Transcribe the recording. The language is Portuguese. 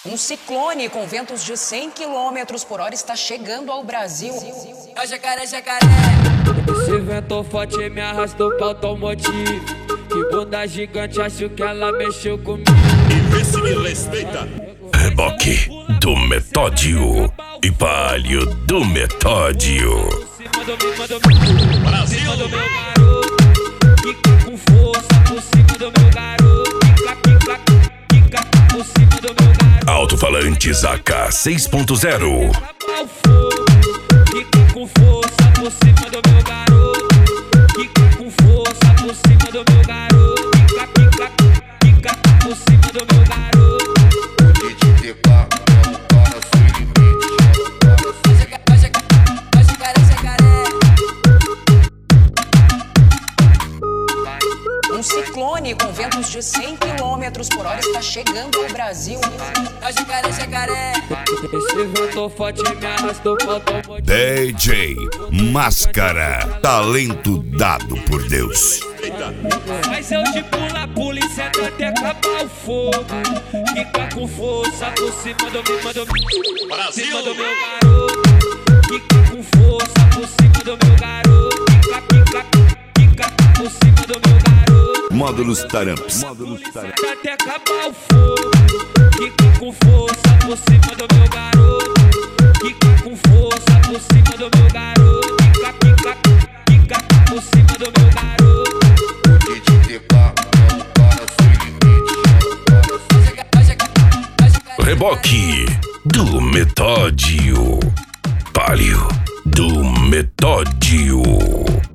Um ciclone com ventos de 100 km por hora está chegando ao Brasil. É o jacaré, jacaré. Esse vento forte me arrastou pra automotivo. Que bunda gigante, acho que ela mexeu comigo. E vê se me respeita. Reboque do Metódio e Palio do Metódio. Brasil! Do meu garoto, quica com força por cima do meu garoto. Quica por cima do meu garoto. Alto-falantes AK 6.0. Quica com força por cima do meu garoto. Quica com força por cima do meu garoto. Quica por cima do meu garoto. Um ciclone com ventos de 100 km por hora está chegando ao Brasil. É o jacaré, jacaré. Esse vento forte me arrastou pra automotivo. DJ Máscara, talento dado por Deus. Mas eu de pula, polícia até acabar o fogo. Quica com força por cima do meu garoto. Quica com força por cima do meu garoto. Quica por cima do meu garoto. Módulos Taramps. Até acabar o fogo. Quica com força por cima do meu garoto. Quica com força por cima do meu garoto. Quica por cima do meu garoto. Reboque do Metódio. Palio do Metódio.